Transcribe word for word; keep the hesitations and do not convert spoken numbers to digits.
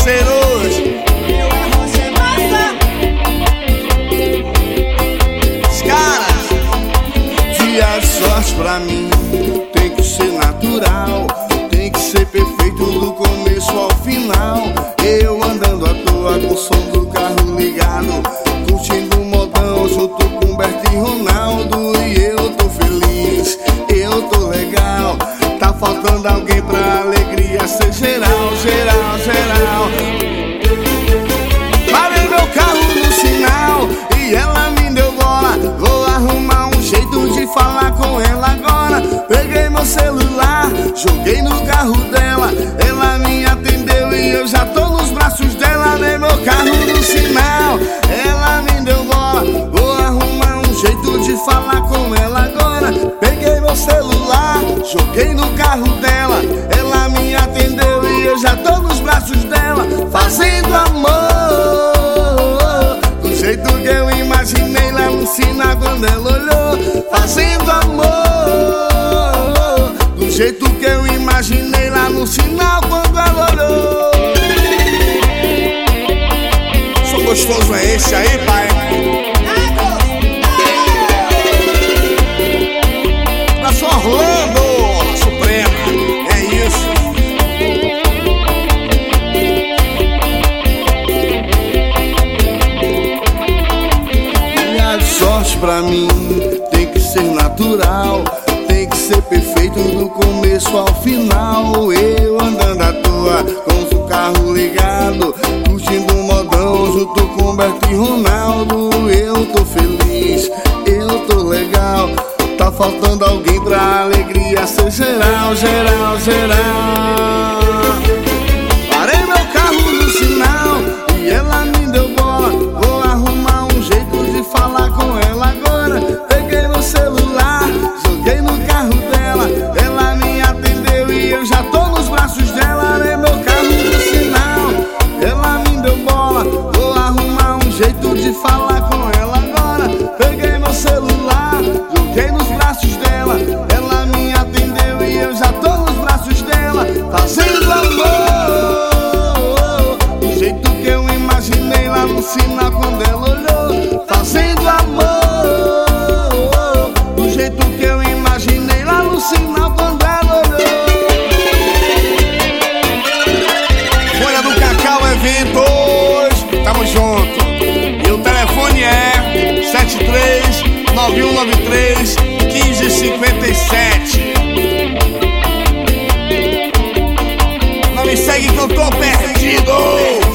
parceiros. Eu é Rocha Massa. Os caras. Dia de sorte pra mim tem que ser natural, tem que ser perfeito do começo ao final. Eu andando à toa com o som do carro ligado, curtindo o modão junto com Berto e Ronaldo. E eu tô feliz, eu tô legal. Tá faltando alguém pra alegria ser geral, geral, geral. Parei meu carro no sinal e ela me deu bola. Vou arrumar um jeito de falar com ela agora. Peguei meu celular, joguei no carro dela. Ela me atendeu e eu já tô nos braços dela. Dei meu carro no sinal, ela me deu bola. Vou arrumar um jeito de falar com ela agora. Peguei meu celular, joguei no carro dela. Ela me atendeu e eu já tô nos braços dela. Fazendo amor do jeito que eu imaginei lá no sinal quando ela olhou. Fazendo amor do jeito que eu imaginei lá no sinal quando ela olhou. Só gostoso é esse aí, pai? Pra só Orlando Suprema, é isso. Dia de sorte pra mim tem que ser natural, tem que ser perfeito do começo ao final. Eu andando à toa com o carro ligado, curtindo um modão junto com Berto e Ronaldo. Eu tô feliz, eu tô legal. Tá faltando alguém pra alegria ser geral, geral, geral. Parei meu carro no sinal e ela me deu bola. Vou arrumar um jeito de falar com ela agora. Peguei meu celular, joguei no carro dela. Ela me atendeu e eu já tô nos braços dela. Parei meu carro no sinal, ela me deu bola. Vou arrumar um jeito de falar com ela agora. Peguei meu celular, joguei nos braços dela. Ela me atendeu e eu já tô nos braços dela. Fazendo amor do jeito que eu imaginei lá no sinal quando ela olhou. Fazendo amor do jeito que eu imaginei lá no sinal quando ela olhou. Folha do Cacau Eventos, tamo junto. E o telefone é sete três nove um nove três um cinco cinco sete. Não me segue que eu tô perdido.